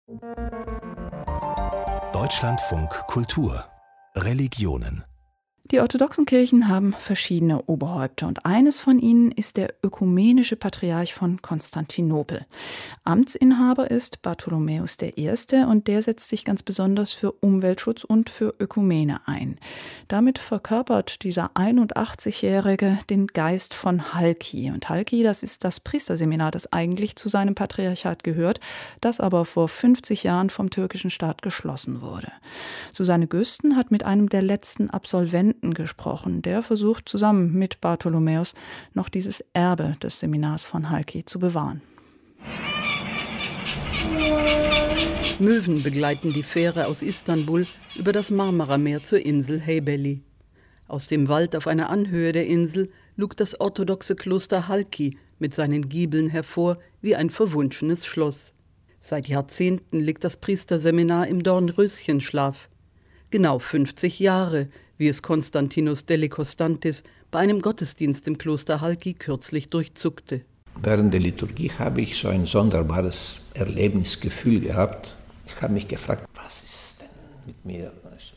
Deutschlandfunk Kultur Religionen. Die orthodoxen Kirchen haben verschiedene Oberhäupter und eines von ihnen ist der ökumenische Patriarch von Konstantinopel. Amtsinhaber ist Bartholomäus I. und der setzt sich ganz besonders für Umweltschutz und für Ökumene ein. Damit verkörpert dieser 81-Jährige den Geist von Halki. Und Halki, das ist das Priesterseminar, das eigentlich zu seinem Patriarchat gehört, das aber vor 50 Jahren vom türkischen Staat geschlossen wurde. Susanne Güsten hat mit einem der letzten Absolventen gesprochen. Der versucht zusammen mit Bartholomäus noch dieses Erbe des Seminars von Halki zu bewahren. Möwen begleiten die Fähre aus Istanbul über das Marmarameer zur Insel Heybeli. Aus dem Wald auf einer Anhöhe der Insel lugt das orthodoxe Kloster Halki mit seinen Giebeln hervor wie ein verwunschenes Schloss. Seit Jahrzehnten liegt das Priesterseminar im Dornröschenschlaf. Genau 50 Jahre, wie es Konstantinos Delikostantis bei einem Gottesdienst im Kloster Halki kürzlich durchzuckte. Während der Liturgie habe ich so ein sonderbares Erlebnisgefühl gehabt. Ich habe mich gefragt, was ist denn mit mir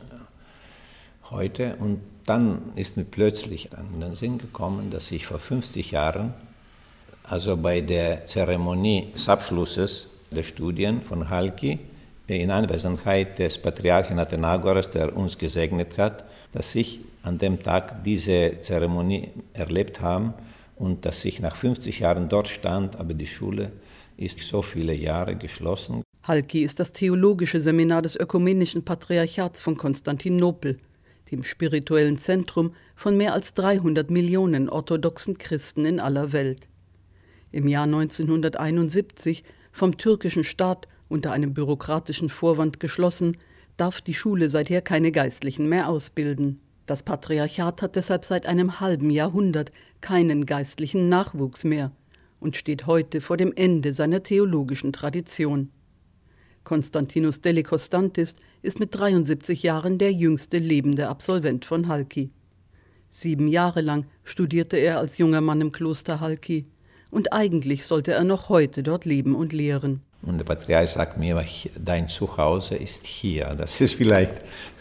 heute? Und dann ist mir plötzlich in den Sinn gekommen, dass ich vor 50 Jahren, also bei der Zeremonie des Abschlusses der Studien von Halki, in Anwesenheit des Patriarchen Athenagoras, der uns gesegnet hat, dass ich an dem Tag diese Zeremonie erlebt habe und dass ich nach 50 Jahren dort stand, aber die Schule ist so viele Jahre geschlossen. Halki ist das theologische Seminar des ökumenischen Patriarchats von Konstantinopel, dem spirituellen Zentrum von mehr als 300 Millionen orthodoxen Christen in aller Welt. Im Jahr 1971 vom türkischen Staat unter einem bürokratischen Vorwand geschlossen, darf die Schule seither keine Geistlichen mehr ausbilden. Das Patriarchat hat deshalb seit einem halben Jahrhundert keinen geistlichen Nachwuchs mehr und steht heute vor dem Ende seiner theologischen Tradition. Konstantinos Delikostantis ist mit 73 Jahren der jüngste lebende Absolvent von Halki. 7 Jahre lang studierte er als junger Mann im Kloster Halki und eigentlich sollte er noch heute dort leben und lehren. Und der Patriarch sagt mir, dein Zuhause ist hier. Das ist vielleicht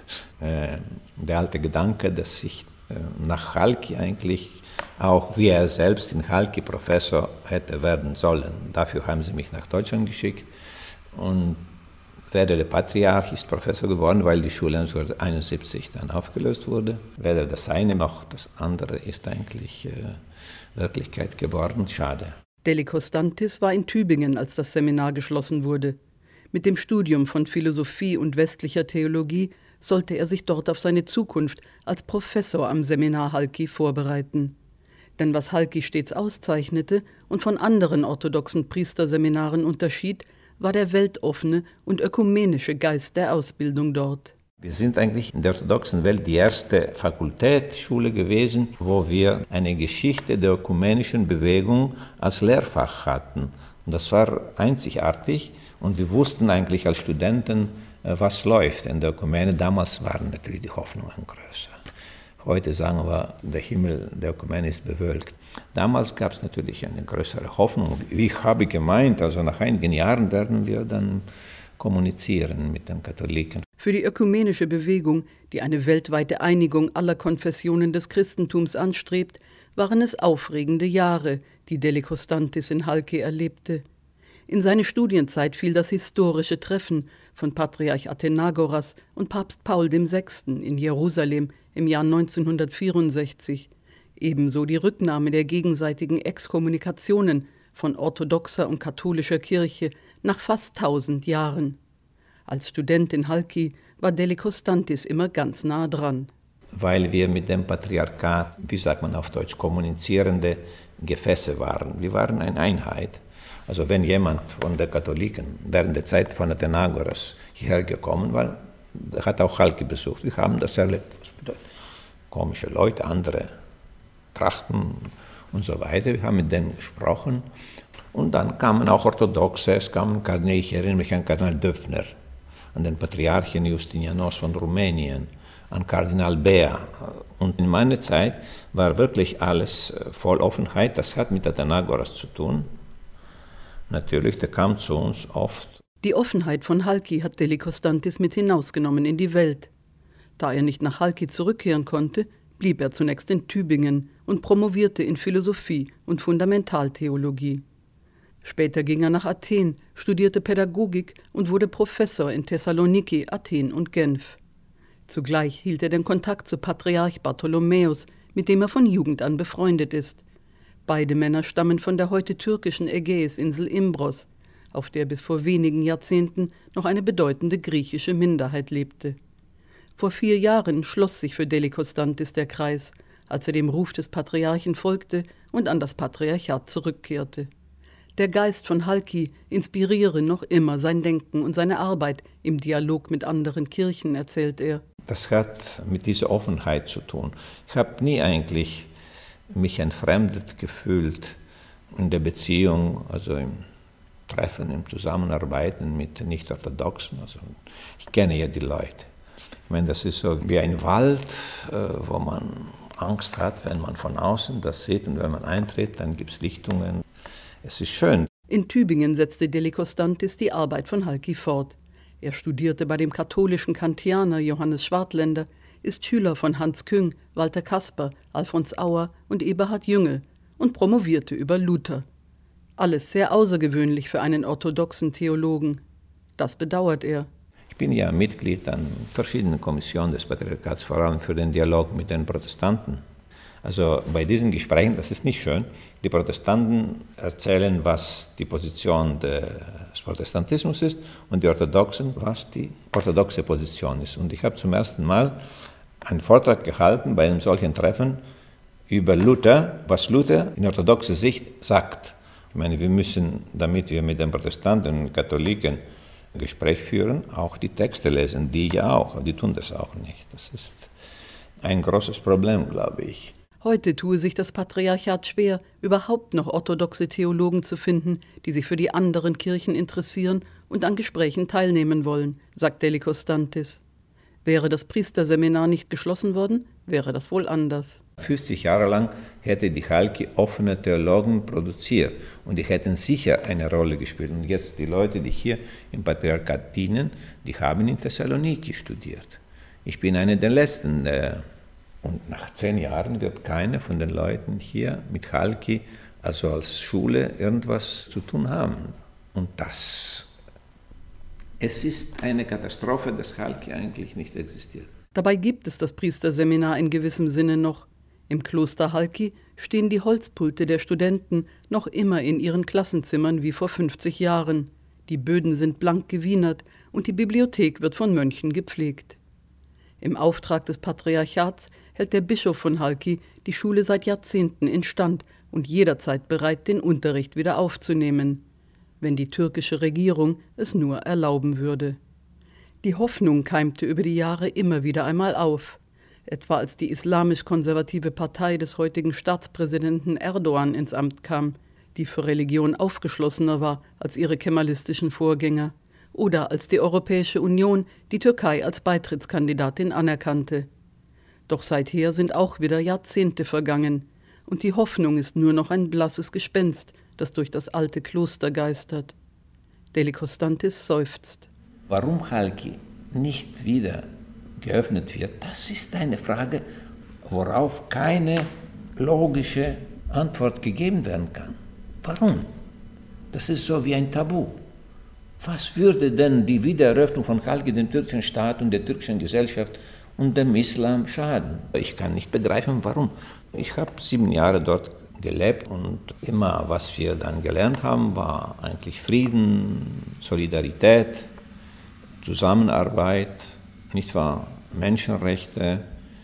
der alte Gedanke, dass ich nach Halki eigentlich, auch wie er selbst in Halki Professor hätte werden sollen. Dafür haben sie mich nach Deutschland geschickt. Und weder der Patriarch ist Professor geworden, weil die Schule 1971 dann aufgelöst wurde. Weder das eine noch das andere ist eigentlich Wirklichkeit geworden. Schade. Delikostantis war in Tübingen, als das Seminar geschlossen wurde. Mit dem Studium von Philosophie und westlicher Theologie sollte er sich dort auf seine Zukunft als Professor am Seminar Halki vorbereiten. Denn was Halki stets auszeichnete und von anderen orthodoxen Priesterseminaren unterschied, war der weltoffene und ökumenische Geist der Ausbildung dort. Wir sind eigentlich in der orthodoxen Welt die erste Fakultätsschule gewesen, wo wir eine Geschichte der ökumenischen Bewegung als Lehrfach hatten. Und das war einzigartig und wir wussten eigentlich als Studenten, was läuft in der Ökumene. Damals waren natürlich die Hoffnungen größer. Heute sagen wir, der Himmel der Ökumene ist bewölkt. Damals gab es natürlich eine größere Hoffnung. Ich habe gemeint, also nach einigen Jahren werden wir dann kommunizieren mit den Katholiken. Für die ökumenische Bewegung, die eine weltweite Einigung aller Konfessionen des Christentums anstrebt, waren es aufregende Jahre, die Delikostantis in Halki erlebte. In seine Studienzeit fiel das historische Treffen von Patriarch Athenagoras und Papst Paul VI. In Jerusalem im Jahr 1964, ebenso die Rücknahme der gegenseitigen Exkommunikationen von orthodoxer und katholischer Kirche nach fast 1000 Jahren. Als Student in Halki war Delikostantis immer ganz nah dran. Weil wir mit dem Patriarchat, wie sagt man auf Deutsch, kommunizierende Gefäße waren. Wir waren eine Einheit. Also wenn jemand von den Katholiken während der Zeit von Athenagoras hierher gekommen war, hat auch Halki besucht. Wir haben das erlebt. Das bedeutet, komische Leute, andere Trachten und so weiter. Wir haben mit denen gesprochen. Und dann kamen auch Orthodoxe, es kamen Kardinäle, ich erinnere mich an Kardinal Döpfner, an den Patriarchen Justinianos von Rumänien, an Kardinal Bea. Und in meiner Zeit war wirklich alles voll Offenheit. Das hat mit Athenagoras zu tun. Natürlich, der kam zu uns oft Die Offenheit von Halki hat Delicostantis mit hinausgenommen in die Welt. Da er nicht nach Halki zurückkehren konnte, blieb er zunächst in Tübingen und promovierte in Philosophie und Fundamentaltheologie. Später ging er nach Athen, studierte Pädagogik und wurde Professor in Thessaloniki, Athen und Genf. Zugleich hielt er den Kontakt zu Patriarch Bartholomäus, mit dem er von Jugend an befreundet ist. Beide Männer stammen von der heute türkischen Ägäisinsel Imbros, auf der bis vor wenigen Jahrzehnten noch eine bedeutende griechische Minderheit lebte. Vor 4 Jahren schloss sich für Delicostantis der Kreis, als er dem Ruf des Patriarchen folgte und an das Patriarchat zurückkehrte. Der Geist von Halki inspiriere noch immer sein Denken und seine Arbeit im Dialog mit anderen Kirchen, erzählt er. Das hat mit dieser Offenheit zu tun. Ich habe nie eigentlich mich entfremdet gefühlt in der Beziehung, also im Treffen, im Zusammenarbeiten mit Nicht-Orthodoxen. Also ich kenne ja die Leute. Ich meine, das ist so wie ein Wald, wo man Angst hat, wenn man von außen das sieht, und wenn man eintritt, dann gibt es Lichtungen. Es ist schön. In Tübingen setzte Delicostantis die Arbeit von Halki fort. Er studierte bei dem katholischen Kantianer Johannes Schwartländer, ist Schüler von Hans Küng, Walter Kasper, Alfons Auer und Eberhard Jüngel und promovierte über Luther. Alles sehr außergewöhnlich für einen orthodoxen Theologen. Das bedauert er. Ich bin ja Mitglied an verschiedenen Kommissionen des Patriarchats, vor allem für den Dialog mit den Protestanten. Also bei diesen Gesprächen, das ist nicht schön, die Protestanten erzählen, was die Position des Protestantismus ist, und die Orthodoxen, was die orthodoxe Position ist. Und ich habe zum ersten Mal einen Vortrag gehalten bei einem solchen Treffen über Luther, was Luther in orthodoxer Sicht sagt. Ich meine, wir müssen, damit wir mit den Protestanten und Katholiken ein Gespräch führen, auch die Texte lesen, die ja auch, aber die tun das auch nicht. Das ist ein großes Problem, glaube ich. Heute tue sich das Patriarchat schwer, überhaupt noch orthodoxe Theologen zu finden, die sich für die anderen Kirchen interessieren und an Gesprächen teilnehmen wollen, sagt Delicostantis. Wäre das Priesterseminar nicht geschlossen worden, wäre das wohl anders. 50 Jahre lang hätte die Halki offene Theologen produziert und die hätten sicher eine Rolle gespielt. Und jetzt die Leute, die hier im Patriarchat dienen, die haben in Thessaloniki studiert. Ich bin einer der Letzten. Und nach 10 Jahren wird keiner von den Leuten hier mit Halki, also als Schule, irgendwas zu tun haben. Und es ist eine Katastrophe, dass Halki eigentlich nicht existiert. Dabei gibt es das Priesterseminar in gewissem Sinne noch. Im Kloster Halki stehen die Holzpulte der Studenten noch immer in ihren Klassenzimmern wie vor 50 Jahren. Die Böden sind blank gewienert und die Bibliothek wird von Mönchen gepflegt. Im Auftrag des Patriarchats hält der Bischof von Halki die Schule seit Jahrzehnten instand und jederzeit bereit, den Unterricht wieder aufzunehmen, wenn die türkische Regierung es nur erlauben würde. Die Hoffnung keimte über die Jahre immer wieder einmal auf, etwa als die islamisch-konservative Partei des heutigen Staatspräsidenten Erdogan ins Amt kam, die für Religion aufgeschlossener war als ihre kemalistischen Vorgänger, oder als die Europäische Union die Türkei als Beitrittskandidatin anerkannte. Doch seither sind auch wieder Jahrzehnte vergangen und die Hoffnung ist nur noch ein blasses Gespenst, das durch das alte Kloster geistert. Delicostantis seufzt. Warum Halki nicht wieder geöffnet wird, das ist eine Frage, worauf keine logische Antwort gegeben werden kann. Warum? Das ist so wie ein Tabu. Was würde denn die Wiedereröffnung von Halki dem türkischen Staat und der türkischen Gesellschaft und dem Islam schaden? Ich kann nicht begreifen, warum. Ich habe 7 Jahre dort gelebt und immer, was wir dann gelernt haben, war eigentlich Frieden, Solidarität, Zusammenarbeit, nicht wahr? Menschenrechte,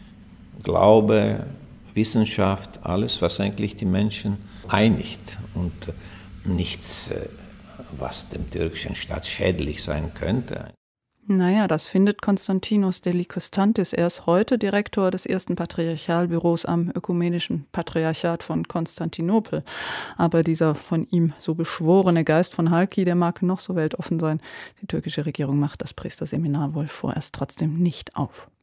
Glaube, Wissenschaft, alles, was eigentlich die Menschen einigt und nichts, was dem türkischen Staat schädlich sein könnte. Naja, das findet Konstantinos Delicostantis. Er ist heute Direktor des ersten Patriarchalbüros am Ökumenischen Patriarchat von Konstantinopel. Aber dieser von ihm so beschworene Geist von Halki, der mag noch so weltoffen sein. Die türkische Regierung macht das Priesterseminar wohl vorerst trotzdem nicht auf.